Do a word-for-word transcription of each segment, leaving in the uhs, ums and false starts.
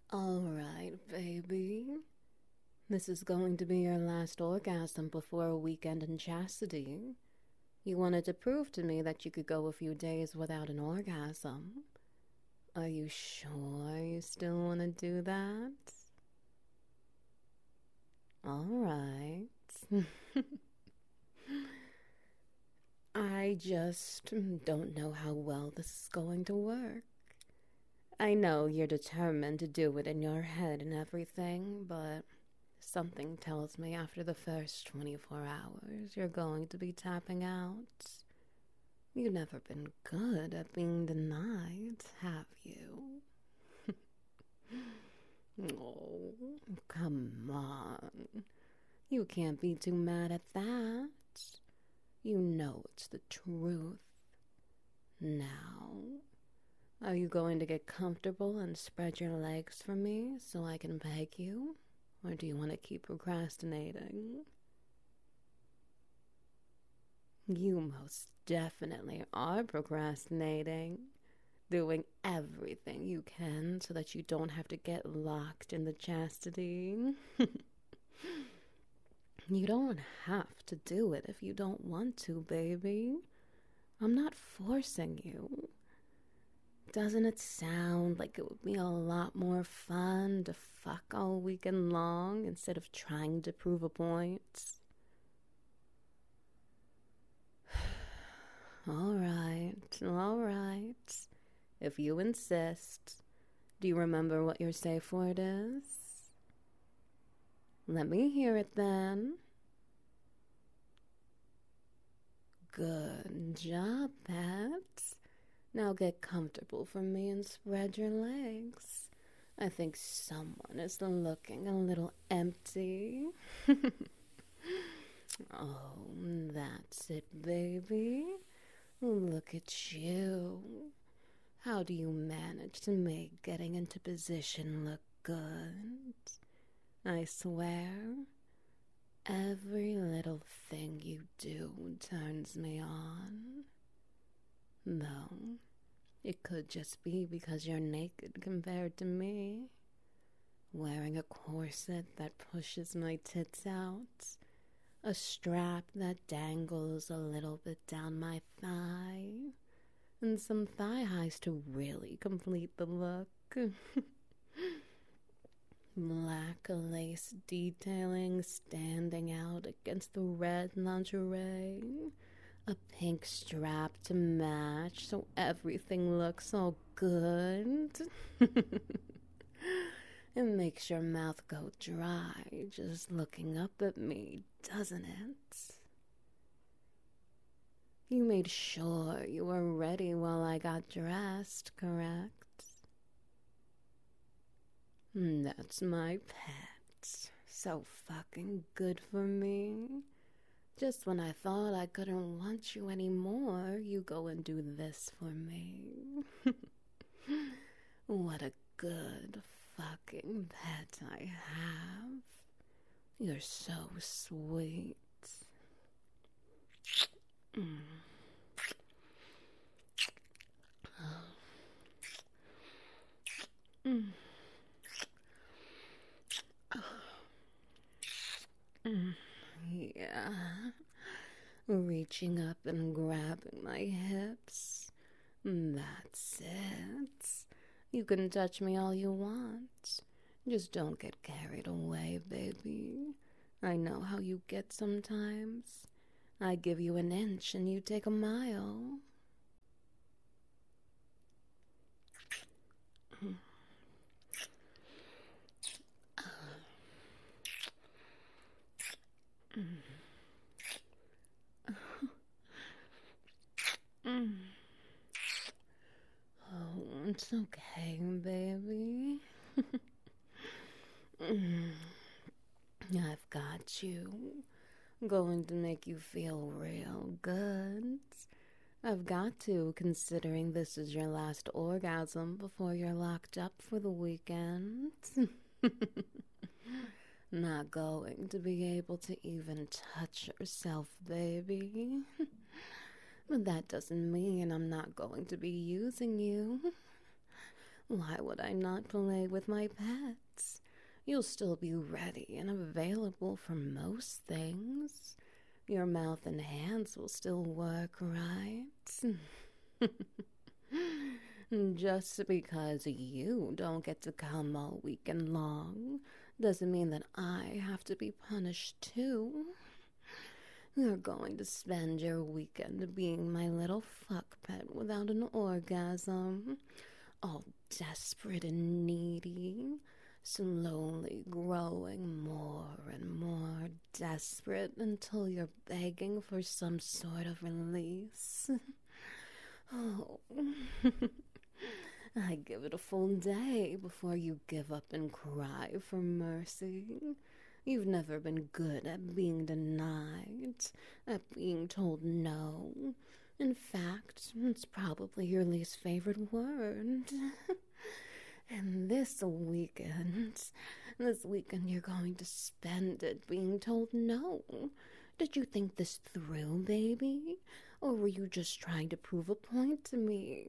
All right, baby. This is going to be your last orgasm before a weekend in chastity. You wanted to prove to me that you could go a few days without an orgasm. Are you sure you still want to do that? All right. I just don't know how well this is going to work. I know you're determined to do it in your head and everything, but something tells me after the first twenty-four hours you're going to be tapping out. You've never been good at being denied, have you? Oh, come on. You can't be too mad at that. You know it's the truth. Now, are you going to get comfortable and spread your legs for me so I can peg you? Or do you want to keep procrastinating? You most definitely are procrastinating, doing everything you can so that you don't have to get locked in the chastity. You don't have to do it if you don't want to, baby. I'm not forcing you. Doesn't it sound like it would be a lot more fun to fuck all weekend long instead of trying to prove a point? All right, all right. If you insist, do you remember what your safe word is? Let me hear it then. Good job, Pat. Now get comfortable for me and spread your legs. I think someone is looking a little empty. Oh, that's it, baby. Look at you. How do you manage to make getting into position look good? I swear, every little thing you do turns me on. Though, it could just be because you're naked compared to me. Wearing a corset that pushes my tits out. A strap that dangles a little bit down my thigh. And some thigh highs to really complete the look. Black lace detailing standing out against the red lingerie. A pink strap to match so everything looks all good. It makes your mouth go dry just looking up at me, doesn't it? You made sure you were ready while I got dressed, correct? That's my pet. So fucking good for me. Just when I thought I couldn't want you anymore, you go and do this for me. What a good fucking pet I have. You're so sweet. Mm. Mm. Mm. Yeah. Reaching up and grabbing my hips. That's it. You can touch me all you want. Just don't get carried away, baby. I know how you get sometimes. I give you an inch and you take a mile. Oh, it's okay, baby. I've got you. Going to make you feel real good. I've got to, considering this is your last orgasm before you're locked up for the weekend. Not going to be able to even touch yourself, baby. But that doesn't mean I'm not going to be using you. Why would I not play with my pets? You'll still be ready and available for most things. Your mouth and hands will still work, right? Just because you don't get to come all weekend long doesn't mean that I have to be punished too. You're going to spend your weekend being my little fuck pet without an orgasm, all desperate and needy, slowly growing more and more desperate until you're begging for some sort of release. Oh, I give it a full day before you give up and cry for mercy. You've never been good at being denied, at being told no. In fact, it's probably your least favorite word. And this weekend, this weekend you're going to spend it being told no. Did you think this through, baby? Or were you just trying to prove a point to me?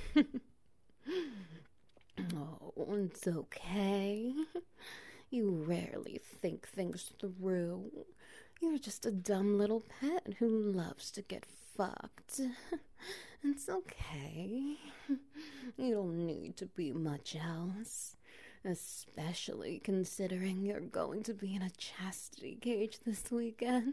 Oh, it's okay. You rarely think things through. You're just a dumb little pet who loves to get fucked. It's okay. You don't need to be much else. Especially considering you're going to be in a chastity cage this weekend.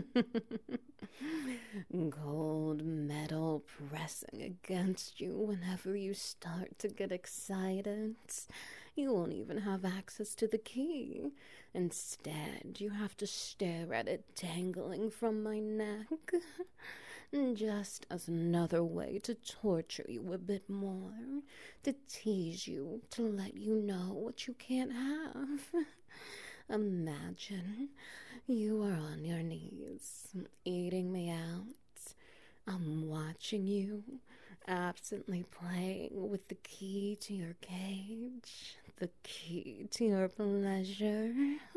Cold metal pressing against you whenever you start to get excited. You won't even have access to the key. Instead, you have to stare at it dangling from my neck. Just as another way to torture you a bit more, to tease you, to let you know what you can't have. Imagine you are on your knees, eating me out. I'm watching you, absently playing with the key to your cage, the key to your pleasure.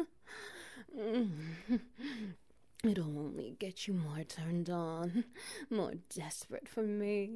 It'll only get you more turned on, more desperate for me.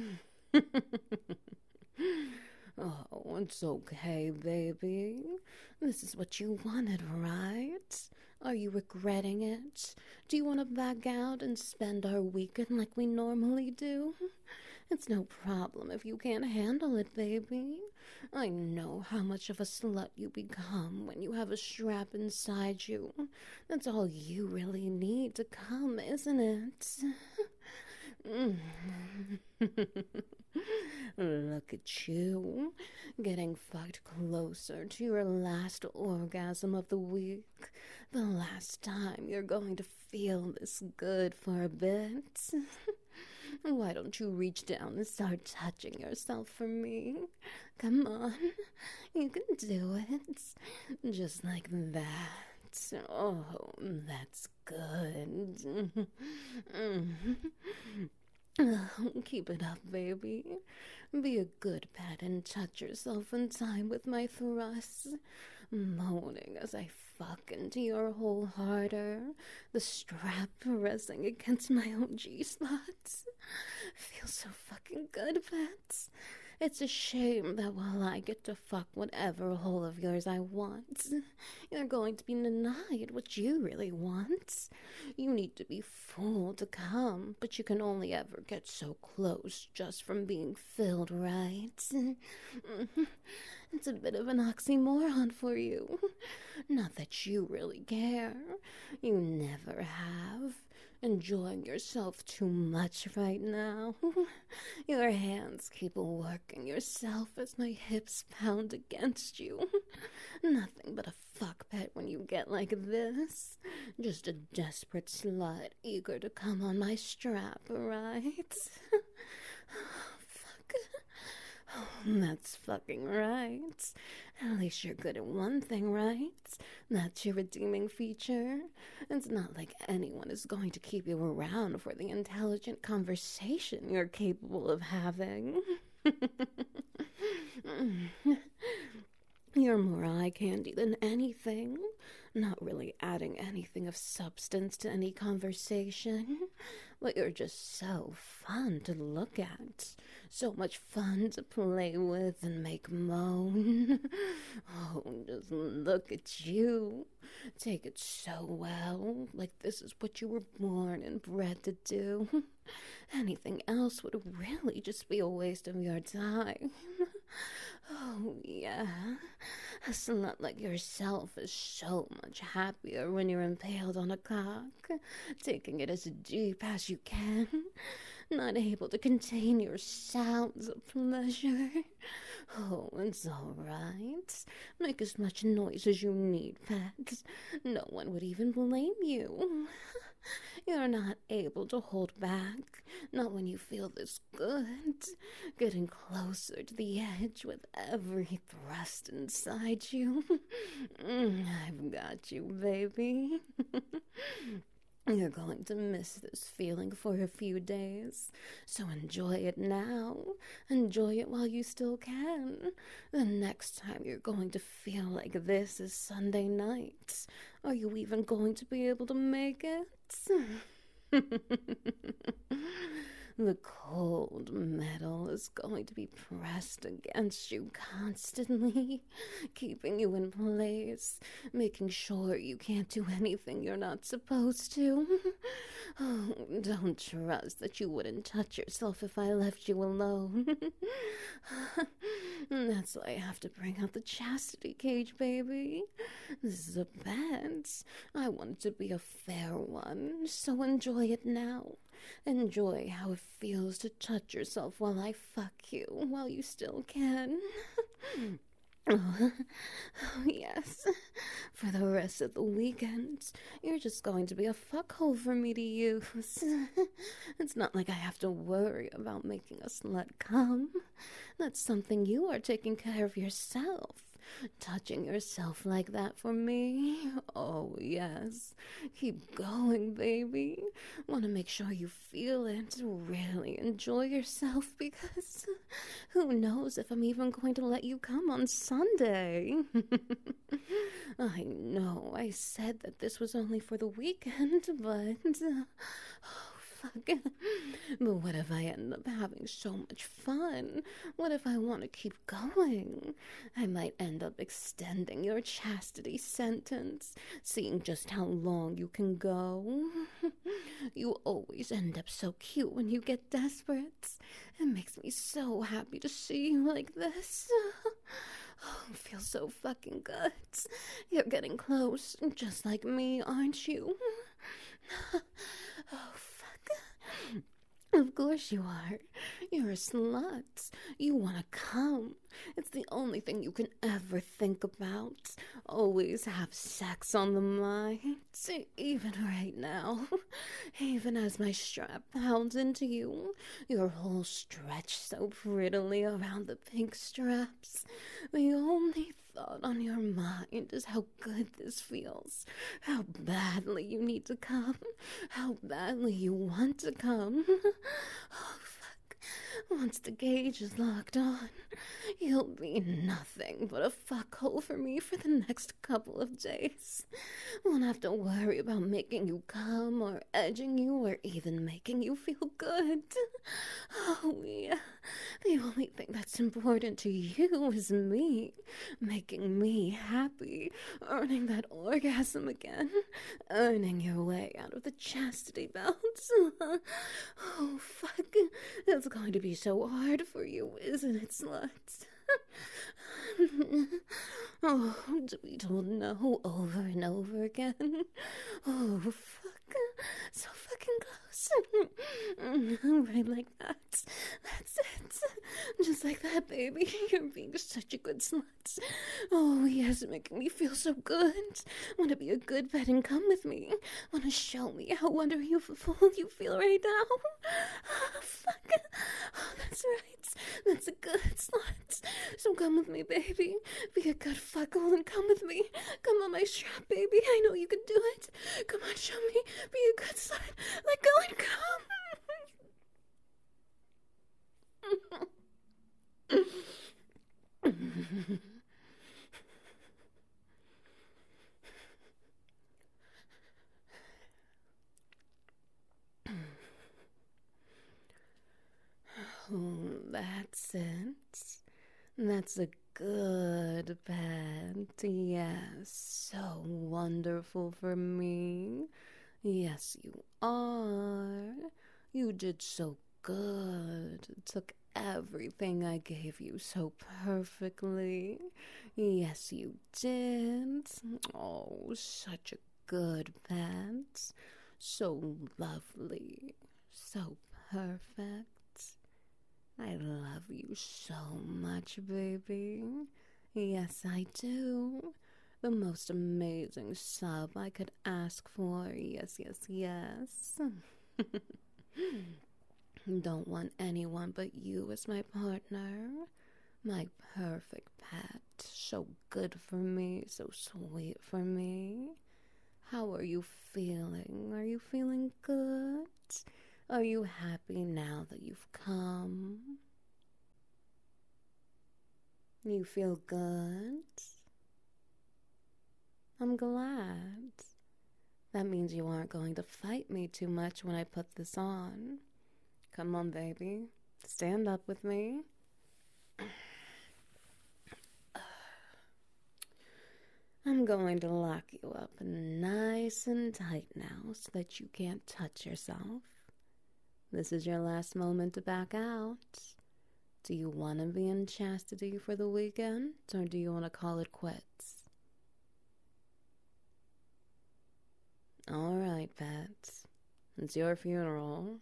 Oh, it's okay, baby. This is what you wanted, right? Are you regretting it? Do you want to back out and spend our weekend like we normally do? It's no problem if you can't handle it, baby. I know how much of a slut you become when you have a strap inside you. That's all you really need to come, isn't it? Look at you, getting fucked closer to your last orgasm of the week. The last time you're going to feel this good for a bit. Why don't you reach down and start touching yourself for me? Come on, you can do it. Just like that. Oh, that's good. Oh, keep it up, baby. Be a good pet and touch yourself in time with my thrusts, moaning as I fuck into your hole harder, the strap pressing against my own G-spots. Feels so fucking good, pets. It's a shame that while I get to fuck whatever hole of yours I want, you're going to be denied what you really want. You need to be full to come, but you can only ever get so close just from being filled, right? It's a bit of an oxymoron for you. Not that you really care. You never have. Enjoying yourself too much right now. Your hands keep working yourself as my hips pound against you. Nothing but a fuck pet when you get like this. Just a desperate slut eager to come on my strap, right? Fuck. Oh, that's fucking right. At least you're good at one thing, right? That's your redeeming feature. It's not like anyone is going to keep you around for the intelligent conversation you're capable of having. You're more eye candy than anything. Not really adding anything of substance to any conversation. But you're just so fun to look at. So much fun to play with and make moan. Oh, just look at you. Take it so well, like this is what you were born and bred to do. Anything else would really just be a waste of your time. Oh, yeah. A slut like yourself is so much happier when you're impaled on a cock, taking it as deep as you can, not able to contain your sounds of pleasure. Oh, it's all right. Make as much noise as you need, pet. No one would even blame you. You're not able to hold back, not when you feel this good, getting closer to the edge with every thrust inside you. I've got you, baby. You're going to miss this feeling for a few days, so enjoy it now. Enjoy it while you still can. The next time you're going to feel like this is Sunday night. Are you even going to be able to make it? The cold metal is going to be pressed against you constantly, keeping you in place, making sure you can't do anything you're not supposed to. Oh, don't trust that you wouldn't touch yourself if I left you alone. That's why I have to bring out the chastity cage, baby. This is a bet. I want it to be a fair one, so enjoy it now. Enjoy how it feels to touch yourself while I fuck you, while you still can. Oh, yes. For the rest of the weekend, you're just going to be a fuckhole for me to use. It's not like I have to worry about making a slut come. That's something you are taking care of yourself. Touching yourself like that for me? Oh, yes. Keep going, baby. Want to make sure you feel it. Really enjoy yourself because who knows if I'm even going to let you come on Sunday. I know I said that this was only for the weekend, but... Oh, fuck. But what if I end up having so much fun? What if I want to keep going? I might end up extending your chastity sentence, seeing just how long you can go. You always end up so cute when you get desperate. It makes me so happy to see you like this. Oh, it feels so fucking good. You're getting close, just like me, aren't you? Oh, fuck. Of course you are. You're a slut. You want to come. It's the only thing you can ever think about. Always have sex on the mind. Even right now. Even as my strap pounds into you. Your whole stretch so prettily around the pink straps. The only thought on your mind is how good this feels. How badly you need to come. How badly you want to come. Oh, fuck. Once the gauge is locked on, you'll be nothing but a fuckhole for me for the next couple of days. Won't have to worry about making you come or edging you or even making you feel good. Oh, yeah. The only thing that's important to you is me. Making me happy. Earning that orgasm again. Earning your way out of the chastity belts. Oh, fuck. It's going to be so hard for you, isn't it, sluts? Oh, to be told no over and over again. Oh, fuck. So fucking close. Right like that. That's it. Just like that, baby. You're being such a good slut. Oh, yes, making me feel so good. Want to be a good pet and come with me. Want to show me how wonderful you feel right now. Oh, fuck. Oh, that's right. That's a good slut. So come with me, baby. Be a good fuckhole and come with me. Come on my strap, baby. I know you can do it. Come on, show me. Be a good slut. Let go and come. Oh, That's it. That's a good pet. Yes, so wonderful for me. Yes, you are. You did so good. Took everything I gave you so perfectly. Yes, you did. Oh, such a good pet. So lovely. So perfect. I love you so much, baby. Yes, I do. The most amazing sub I could ask for. Yes, yes, yes. Don't want anyone but you as my partner. My perfect pet. So good for me, so sweet for me. How are you feeling? Are you feeling good? Are you happy now that you've come? You feel good? I'm glad. That means you aren't going to fight me too much when I put this on. Come on, baby. Stand up with me. I'm going to lock you up nice and tight now so that you can't touch yourself. This is your last moment to back out. Do you want to be in chastity for the weekend, or do you want to call it quits? All right, pets. It's your funeral.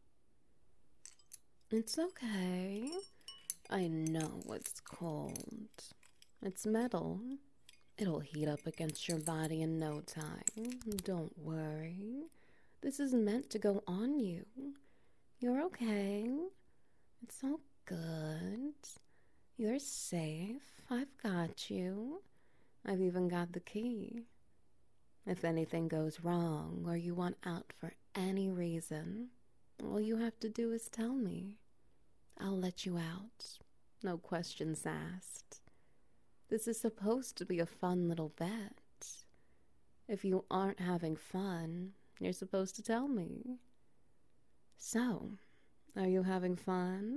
It's okay. I know it's cold. It's metal. It'll heat up against your body in no time. Don't worry. This is meant to go on you. You're okay. It's all good. You're safe. I've got you. I've even got the key. If anything goes wrong or you want out for any reason, all you have to do is tell me. I'll let you out. No questions asked. This is supposed to be a fun little bet. If you aren't having fun, you're supposed to tell me. So, are you having fun?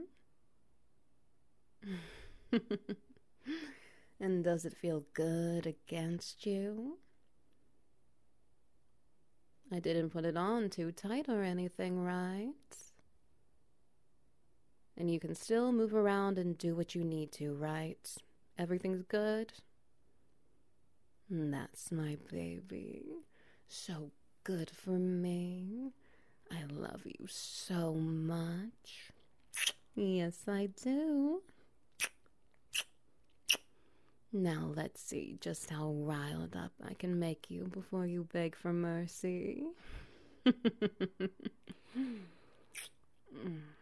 And does it feel good against you? I didn't put it on too tight or anything, right? And you can still move around and do what you need to, right? Everything's good? That's my baby. So good for me. I love you so much. Yes, I do. Now let's see just how riled up I can make you before you beg for mercy.